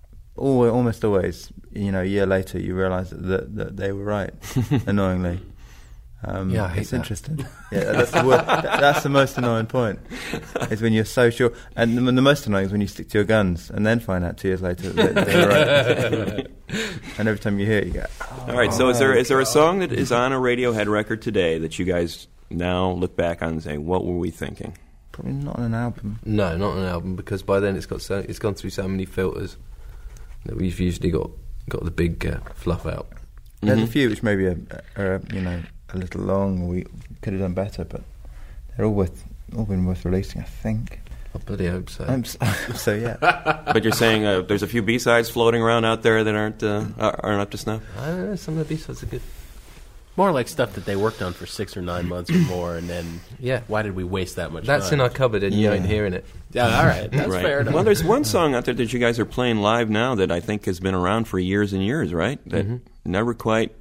al- almost always, you know, a year later, you realise that, that that they were right. Annoyingly, um,
Yeah, I hate
it's
that.
interesting. Yeah, that's the word, that, that's the most annoying point. Is when you're so sure, and the, the most annoying is when you stick to your guns and then find out two years later that they were right. And every time you hear it, you go. Oh,
all right. So is there is there a song that is on a Radiohead record today that you guys now look back on and say, what were we thinking?
Probably not on an album.
No, not an album, because by then it's got so it's gone through so many filters that we've usually got got the big uh, fluff out.
There's
Mm-hmm.
a few which maybe are, are you know a little long, or we could have done better, but they're all worth all been worth releasing, I think.
I bloody hope so.
I'm so, so yeah.
But you're saying uh, there's a few B-sides floating around out there that aren't uh, aren't up to snuff?
I don't know, some of the B-sides are good.
More like stuff that they worked on for six or nine months or more, and then
Yeah.
why did we waste that much
That's
time?
in our cupboard and
Yeah.
you ain't hearing it.
Yeah, all right. That's
Right.
fair enough.
Well, there's one song out there that you guys are playing live now that I think has been around for years and years, right? That
Mm-hmm.
never quite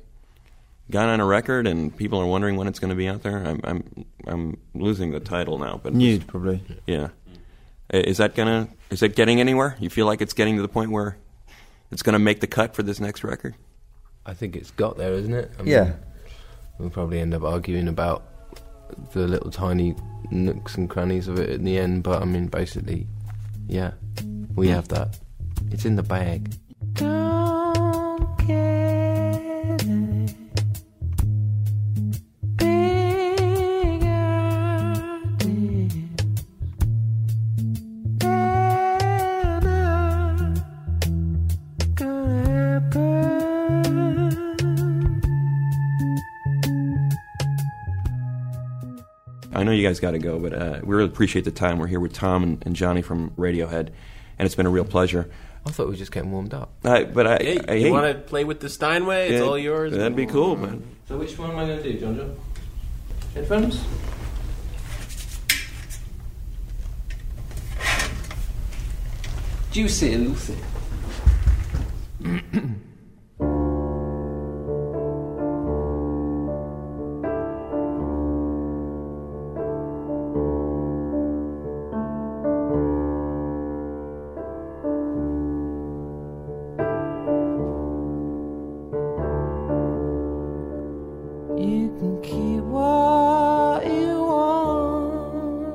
got on a record, and people are wondering when it's going to be out there. I'm I'm I'm losing the title now, but
Nude, probably.
yeah. Is that gonna? Is it getting anywhere? You feel like it's getting to the point where it's going to make the cut for this next record?
I think it's got there, isn't it? I mean,
Yeah.
We'll probably end up arguing about the little tiny nooks and crannies of it in the end. But I mean, basically, yeah, we have that. It's in the bag.
Don't get it. Big ideas. They're not gonna happen.
I know you guys got to go, but uh, we really appreciate the time. We're here with Tom and, and Johnny from Radiohead, and it's been a real pleasure.
I thought we were just getting warmed up.
I, but I,
Hey,
I,
you
hey,
want to play with the Steinway? It's
yeah,
all yours.
That'd be cool, man.
So which one am I going to do, John John? Headphones? Juicy and Lucy.
You can keep what you want.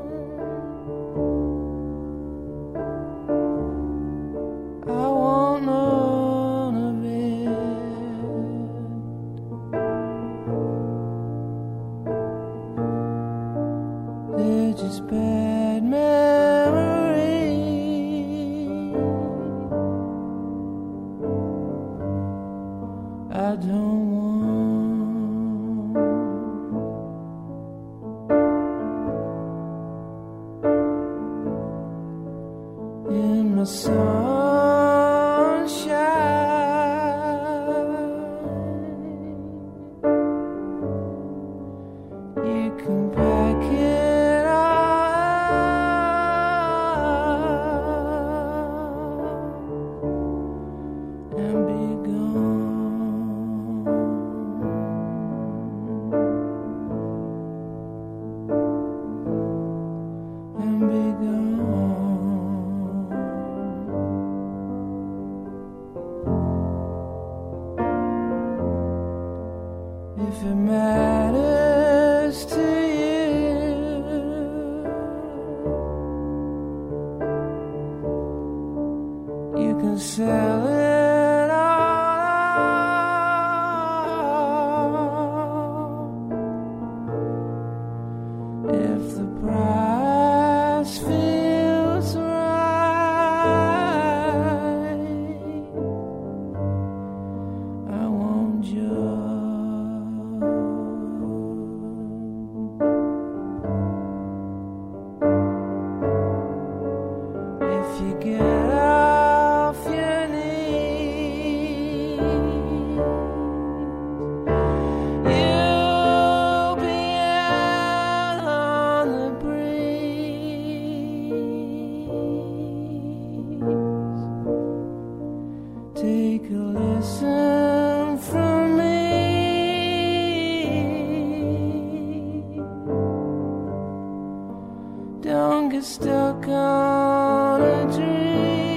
I want none of it. They're just bad memories. I don't want. In the sunshine, you can pack it up and be gone, and be gone. If it matters to you, you can sell it all. If the price feels right, I won't judge. If you get off your knees, you'll be out on the breeze. Take a listen from me. Don't get stuck on a dream.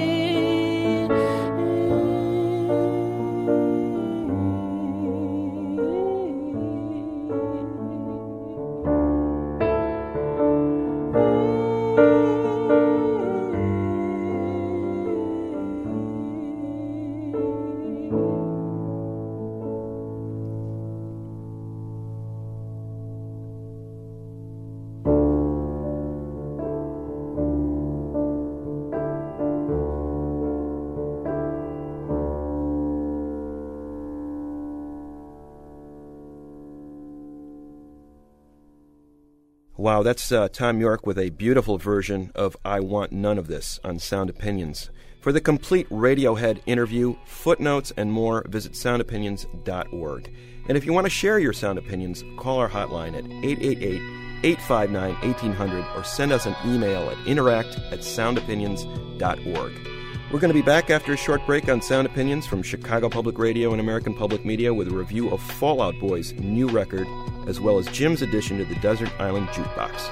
Wow, that's uh, Tom York with a beautiful version of I Want None of This on Sound Opinions. For the complete Radiohead interview, footnotes, and more, visit sound opinions dot org. And if you want to share your sound opinions, call our hotline at eight eight eight, eight five nine, one eight hundred or send us an email at interact at sound opinions dot org. We're going to be back after a short break on Sound Opinions from Chicago Public Radio and American Public Media with a review of Fall Out Boy's new record, as well as Jim's addition to the Desert Island Jukebox.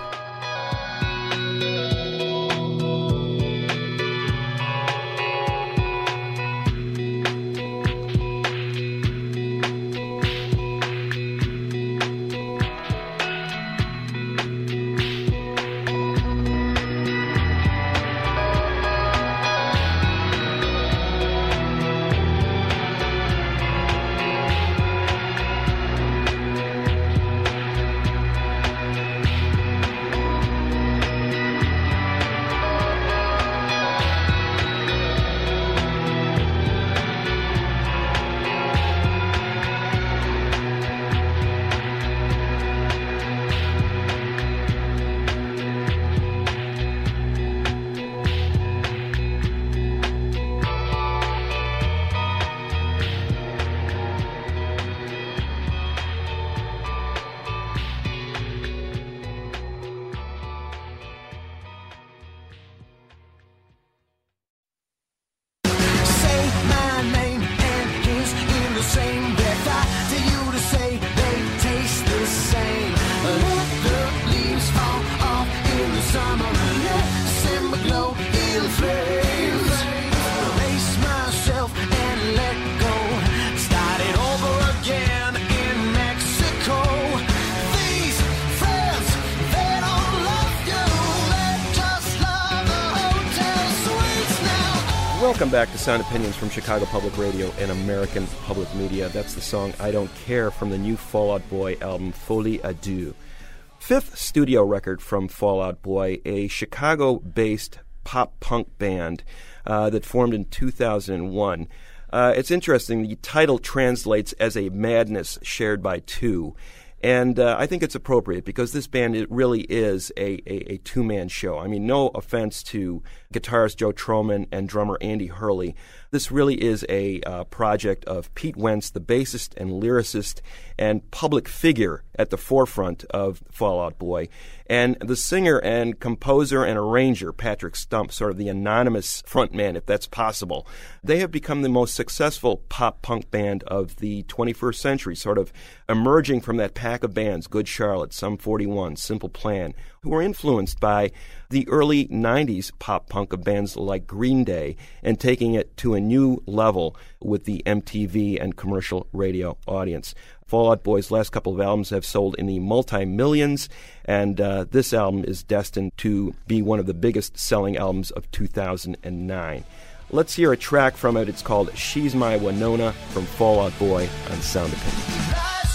Welcome back to Sound Opinions from Chicago Public Radio and American Public Media. That's the song I Don't Care from the new Fall Out Boy album, Folie à Deux. Fifth studio record from Fall Out Boy, a Chicago-based pop-punk band uh, that formed in two thousand one. Uh, it's interesting, the title translates as a madness shared by two. And uh, I think it's appropriate because this band, it really is a, a, a two-man show. I mean, no offense to guitarist Joe Troman and drummer Andy Hurley. This really is a uh, project of Pete Wentz, the bassist and lyricist and public figure at the forefront of Fall Out Boy, and the singer and composer and arranger, Patrick Stump, sort of the anonymous frontman, if that's possible. They have become the most successful pop-punk band of the twenty-first century, sort of emerging from that pack of bands, Good Charlotte, Sum forty-one, Simple Plan, who were influenced by the early nineties pop-punk of bands like Green Day and taking it to a new level with the M T V and commercial radio audience. Fall Out Boy's last couple of albums have sold in the multi-millions, and uh, this album is destined to be one of the biggest selling albums of two thousand nine. Let's hear a track from it. It's called She's My Winona from Fall Out Boy on Sound Opinions.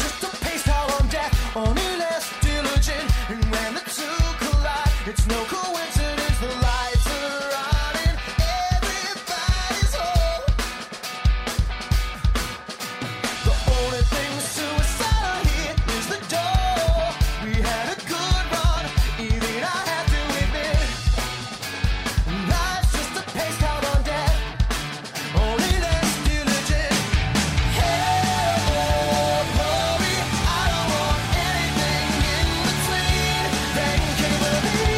It's no coincidence the lights are on in everybody's home. The only thing suicidal here is the door. We had a good run, even I have to admit. Life's just a pace out on death, only less diligent. Hey, oh, glory, I don't want anything in between. Then came the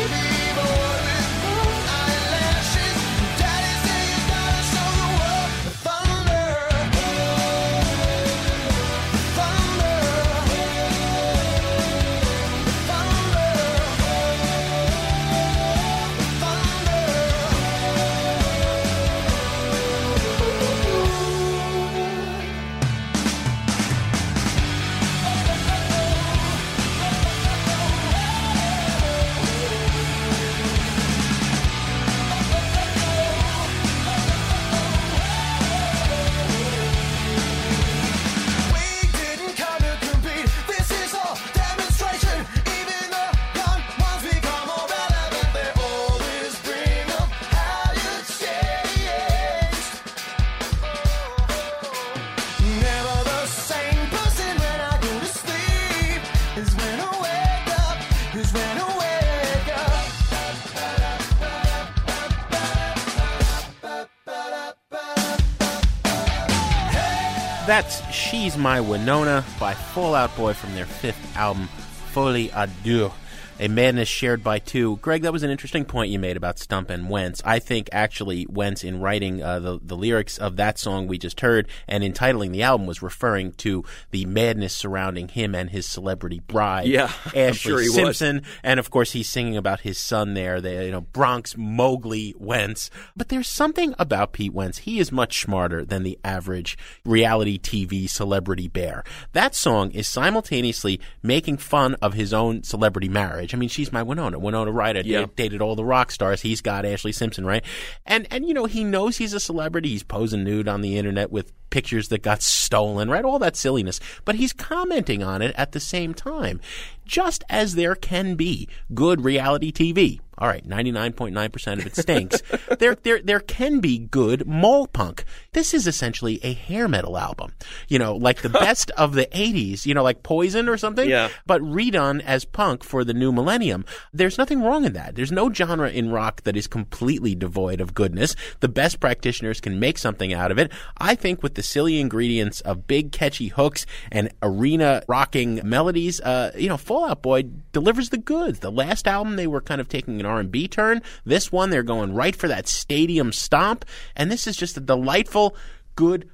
That's She's My Winona by Fall Out Boy from their fifth album, Folie à Deux, a madness shared by two. Greg, that was an interesting point you made about Stump and Wentz. I think actually Wentz, in writing uh, the, the lyrics of that song we just heard and entitling the album, was referring to the madness surrounding him and his celebrity bride,
yeah,
Ashley
I'm sure he
Simpson.
was.
And of course, he's singing about his son there, the you know Bronx Mowgli Wentz. But there's something about Pete Wentz. He is much smarter than the average reality T V celebrity bear. That song is simultaneously making fun of his own celebrity marriage. I mean, she's my Winona. Winona Ryder
yeah.
dated all the rock stars. He's got Ashley Simpson, right? And, and, you know, he knows he's a celebrity. He's posing nude on the internet with pictures that got stolen, right? All that silliness. But he's commenting on it at the same time. Just as there can be good reality T V. All right, ninety-nine point nine percent of it stinks. there, there, there can be good mole punk. This is essentially a hair metal album. You know, like the best of the eighties, you know, like Poison or something,
yeah.
but redone as punk for the new millennium. There's nothing wrong in that. There's no genre in rock that is completely devoid of goodness. The best practitioners can make something out of it. I think with the silly ingredients of big, catchy hooks and arena rocking melodies, uh, you know, Fall Out Boy delivers the goods. The last album, they were kind of taking an R and B turn. This one, they're going right for that stadium stomp. And this is just a delightful, good,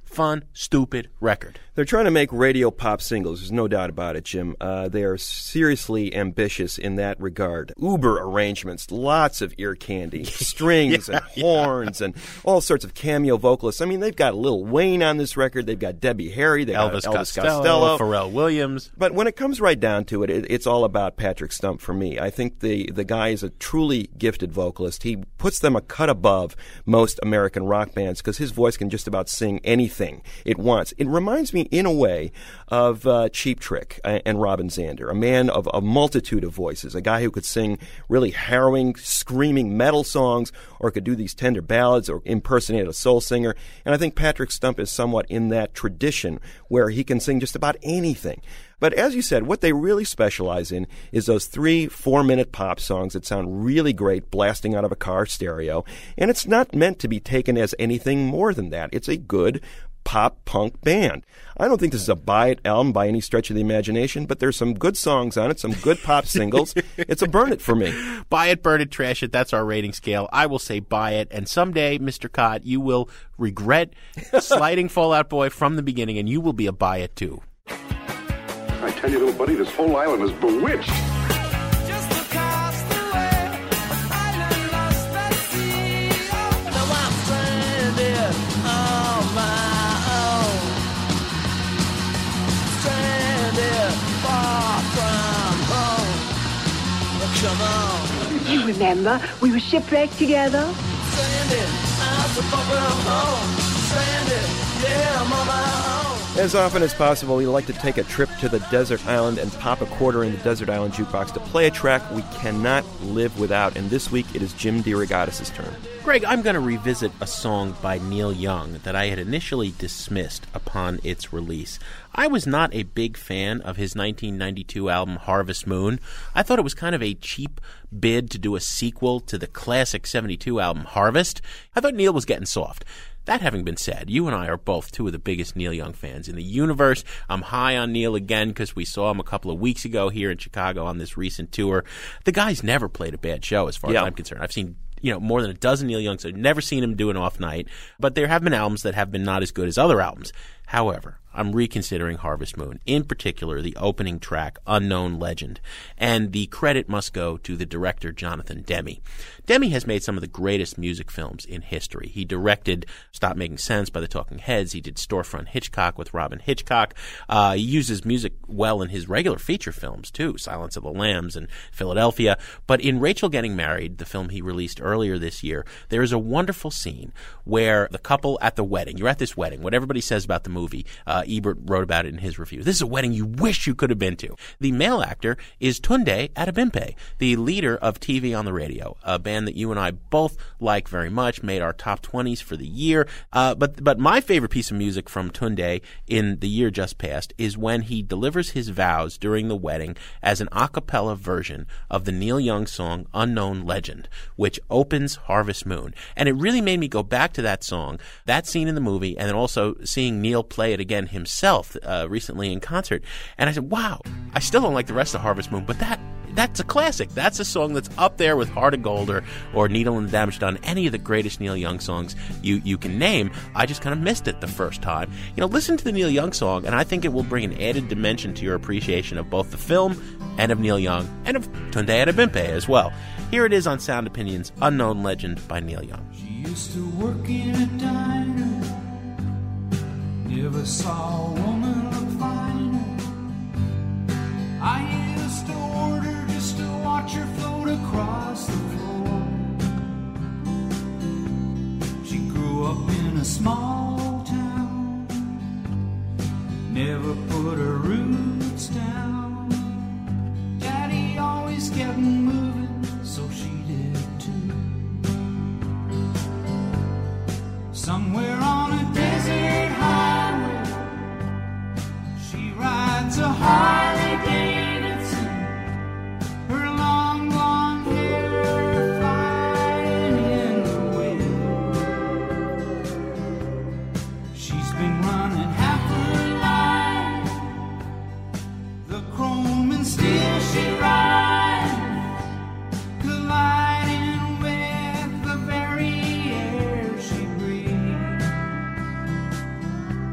fun, stupid record.
They're trying to make radio pop singles. There's no doubt about it, Jim. Uh, they are seriously ambitious in that regard. Uber arrangements, lots of ear candy, strings
yeah,
and horns, yeah. and all sorts of cameo vocalists. I mean, they've got Lil Wayne on this record. They've got Debbie Harry. They've
Elvis,
got Elvis
Costello,
Costello,
Pharrell Williams.
But when it comes right down to it, it, it's all about Patrick Stump for me. I think the, the guy is a truly gifted vocalist. He puts them a cut above most American rock bands because his voice can just about sing anything it wants. It reminds me, in a way, of uh, Cheap Trick and Robin Zander, a man of a multitude of voices, a guy who could sing really harrowing, screaming metal songs or could do these tender ballads or impersonate a soul singer. And I think Patrick Stump is somewhat in that tradition where he can sing just about anything. But as you said, what they really specialize in is those three four-minute pop songs that sound really great blasting out of a car stereo. And it's not meant to be taken as anything more than that. It's a good pop-punk band. I don't think this is a buy-it album by any stretch of the imagination, but there's some good songs on it, some good pop singles. It's a burn it for me.
Buy it, burn it, trash it. That's our rating scale. I will say buy it. And someday, Mister Cott, you will regret sliding Fall Out Boy from the beginning, and you will be a buy it too.
I tell you, little buddy, this whole island is bewitched.
You remember, we were shipwrecked together?
As often as possible, we like to take a trip to the desert island and pop a quarter in the desert island jukebox to play a track we cannot live without. And this week, it is Jim DeRogatis' turn.
Greg, I'm going to revisit a song by Neil Young that I had initially dismissed upon its release. I was not a big fan of his nineteen ninety-two album Harvest Moon. I thought it was kind of a cheap bid to do a sequel to the classic seventy-two album Harvest. I thought Neil was getting soft. That having been said, you and I are both two of the biggest Neil Young fans in the universe. I'm high on Neil again because we saw him a couple of weeks ago here in Chicago on this recent tour. The guy's never played a bad show as far
yeah.
as I'm concerned. I've seen you know, more than a dozen Neil Youngs. I've never seen him do an off night, but there have been albums that have been not as good as other albums. However, I'm reconsidering Harvest Moon, in particular the opening track, Unknown Legend, and the credit must go to the director Jonathan Demme. Demme has made some of the greatest music films in history. He directed Stop Making Sense by the Talking Heads. He did Storefront Hitchcock with Robin Hitchcock. Uh, he uses music well in his regular feature films, too, Silence of the Lambs and Philadelphia. But in Rachel Getting Married, the film he released earlier this year, there is a wonderful scene where the couple at the wedding, you're at this wedding, what everybody says about the movie, uh, Ebert wrote about it in his review. This is a wedding you wish you could have been to. The male actor is Tunde Adebimpe, the leader of T V on the Radio, a band that you and I both like very much, made our top twenties for the year. Uh, but but my favorite piece of music from Tunde in the year just past is when he delivers his vows during the wedding as an a cappella version of the Neil Young song Unknown Legend, which opens Harvest Moon. And it really made me go back to that song, that scene in the movie, and then also seeing Neil play it again himself uh, recently in concert. And I said, wow, I still don't like the rest of Harvest Moon, but that that's a classic. That's a song that's up there with Heart of Gold or, or Needle and the Damage Done, any of the greatest Neil Young songs you, you can name. I just kind of missed it the first time. You know, listen to the Neil Young song, and I think it will bring an added dimension to your appreciation of both the film and of Neil Young and of Tunde Adebimpe as well. Here it is on Sound Opinions, Unknown Legend by Neil Young.
She used to work in a diner, never saw a woman look finer. I used to order just to watch her float across the floor. She grew up in a small town, never put her roots down. Daddy always kept moving, so she did too. Somewhere on a desert highway, she rides a Harley Davidson, her long blonde hair flying in the wind. She's been running half her life, the chrome and steel she rides, colliding with the very air she breathes.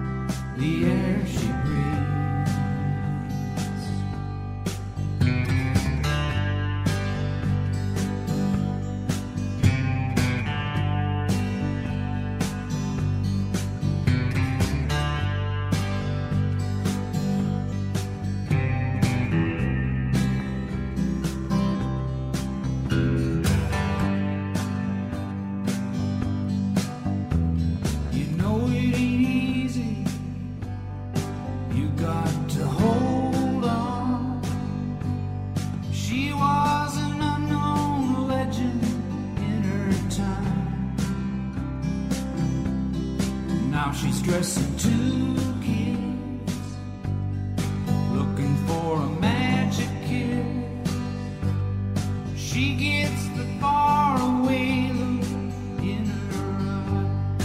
Dressed in two kids, looking for a magic kiss. She gets the faraway look in her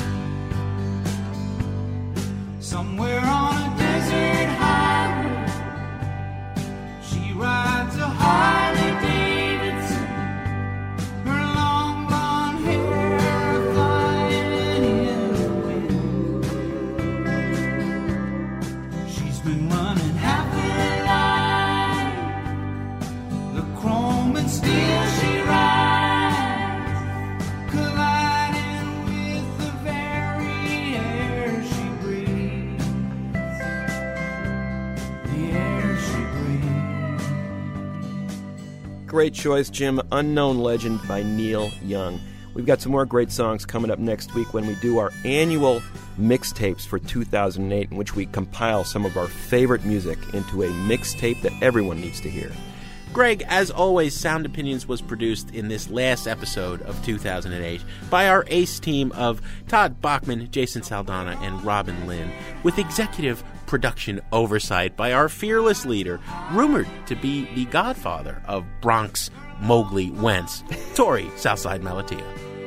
eye. Somewhere on a desert highway, she rides a Harley Davidson. Her long blonde hair flying in the wind. She's been running half her life. The chrome and steel she rides, colliding with the very air she breathes. The air she breathes.
Great choice, Jim. Unknown Legend by Neil Young. We've got some more great songs coming up next week when we do our annual mixtapes for two thousand eight, in which we compile some of our favorite music into a mixtape that everyone needs to hear.
Greg, as always, Sound Opinions was produced in this last episode of two thousand eight by our ace team of Todd Bachman, Jason Saldana, and Robin Lynn, with executive production oversight by our fearless leader, rumored to be the godfather of Bronx Mowgli Wentz, Tori Southside Malatia.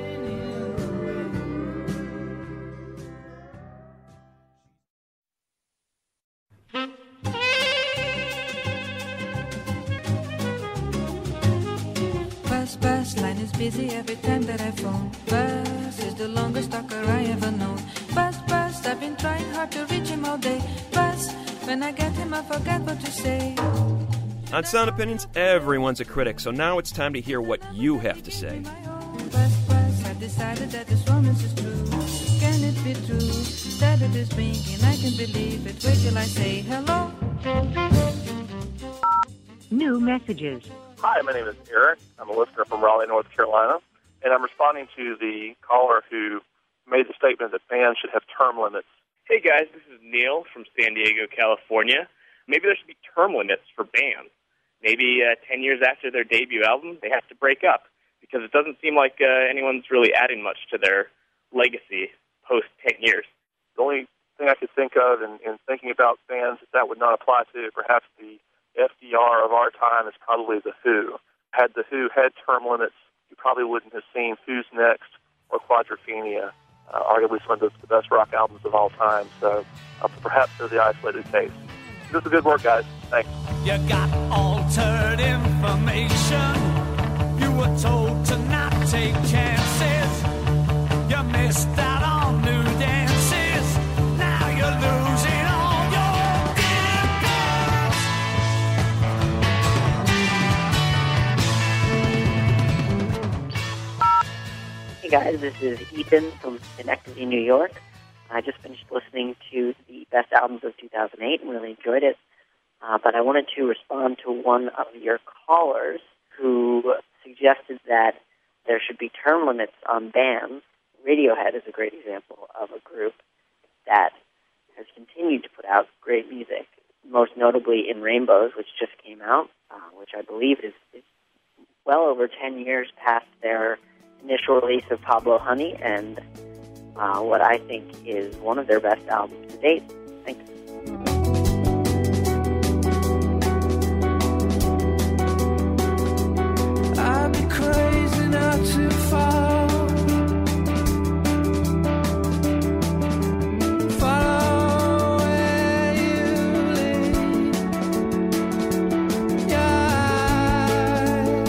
Bus, bus, line is busy every time that I phone. Bus is the longest talker I ever known. Bus, bus, I've been trying hard to reach him all day. Bus, when I get him I forget what to say.
On Sound Opinions, everyone's a critic, so now it's time to hear what you have to say.
Bus, bus, I've decided that this romance is true. Can it be true that it is winking? I can believe it. Wait till I say hello.
New messages.
Hi, my name is Eric. I'm a listener from Raleigh, North Carolina, and I'm responding to the caller who made the statement that bands should have term limits.
Hey guys, this is Neil from San Diego, California. Maybe there should be term limits for bands. Maybe uh, ten years after their debut album, they have to break up, because it doesn't seem like uh, anyone's really adding much to their legacy post ten years.
The only thing I could think of in, in thinking about bands that that would not apply to, perhaps the F D R of our time, is probably The Who. Had The Who had term limits, you probably wouldn't have seen Who's Next or Quadrophenia, uh, arguably some of the, the best rock albums of all time. So uh, perhaps they're the isolated case. This is good work, guys. Thanks.
You got altered information. You were told to not take chances. You missed out on new dances. Now you're losing all your dear
Hey guys, this is Ethan from Schenectady, New York. I just finished listening to the best albums of two thousand eight and really enjoyed it. Uh, but I wanted to respond to one of your callers who suggested that there should be term limits on bands. Radiohead is a great example of a group that has continued to put out great music, most notably in Rainbows, which just came out, uh, which I believe is, is well over ten years past their initial release of Pablo Honey, and uh, what I think is one of their best albums to date. Thanks.
I'd be crazy not to fall. Follow where you lead. Your eyes,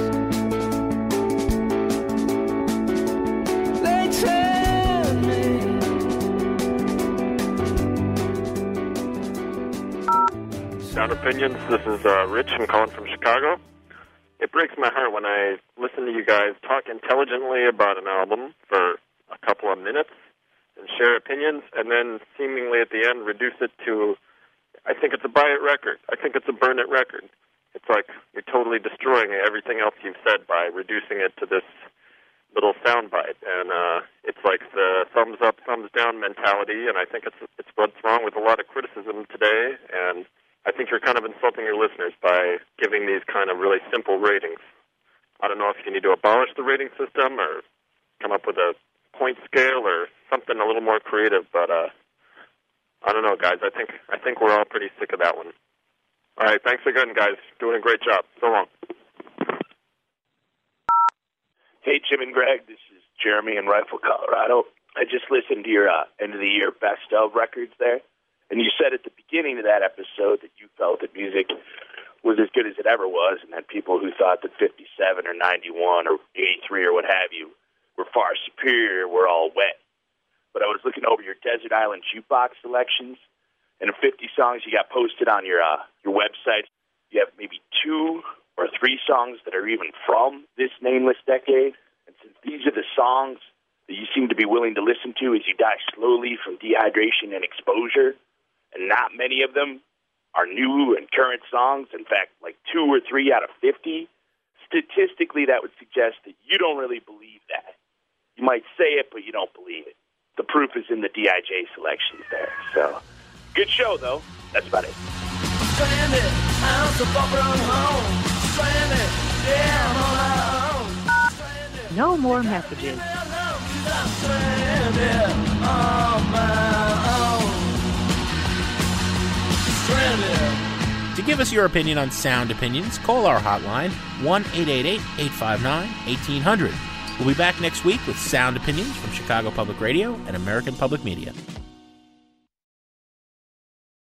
they tell me.
Sound Opinions, this is uh, Rich. I'm calling from Chicago. It breaks my heart when I listen to you guys talk intelligently about an album for a couple of minutes and share opinions, and then seemingly at the end reduce it to, I think it's a buy it record. I think it's a burn it record. It's like you're totally destroying everything else you've said by reducing it to this little soundbite. And uh, it's like the thumbs up, thumbs down mentality, and I think it's it's what's wrong with a lot of criticism today, and I think you're kind of insulting your listeners by giving these kind of really simple ratings. I don't know if you need to abolish the rating system or come up with a point scale or something a little more creative, but uh, I don't know, guys. I think I think we're all pretty sick of that one. All right, thanks again, guys. Doing a great job. So long.
Hey, Jim and Greg, this is Jeremy in Rifle, Colorado. I just listened to your uh, end-of-the-year best of records there, and you said at the beginning of that episode that you felt that music was as good as it ever was, and that people who thought that fifty-seven or ninety-one or eighty-three or what have you were far superior were all wet. But I was looking over your Desert Island Jukebox selections, and of fifty songs you got posted on your uh, your website, you have maybe two or three songs that are even from this nameless decade. And since these are the songs that you seem to be willing to listen to as you die slowly from dehydration and exposure, and not many of them are new and current songs, in fact, like two or three out of fifty, statistically that would suggest that you don't really believe that. You might say it, but you don't believe it. The proof is in the D I J selections there. So, good show, though. That's about it.
Stranded, I'm so far from home. Stranded, yeah, I'm on my own.
No more messages.
I'm stranded on my own. Stranded.
To give us your opinion on Sound Opinions, call our hotline, one eight eight eight, eight five nine, one eight zero zero. We'll be back next week with Sound Opinions from Chicago Public Radio and American Public Media.